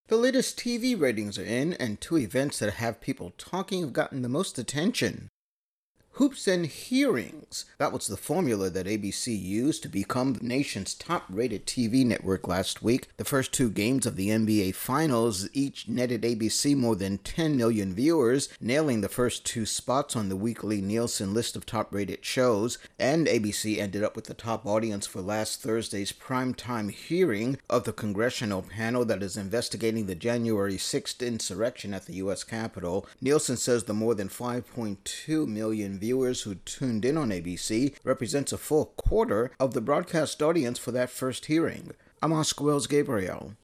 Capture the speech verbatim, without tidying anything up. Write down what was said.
The latest T V ratings are in, and two events that have people talking have gotten the most attention. Hoops and Hearings. That was the formula that A B C used to become the nation's top-rated T V network last week. The first two games of the N B A Finals each netted A B C more than ten million viewers, nailing the first two spots on the weekly Nielsen list of top-rated shows, and A B C ended up with the top audience for last Thursday's primetime hearing of the congressional panel that is investigating the January sixth insurrection at the U S Capitol. Nielsen says the more than five point two million viewers viewers who tuned in on A B C represents a full quarter of the broadcast audience for that first hearing. I'm Oscar Wells Gabriel.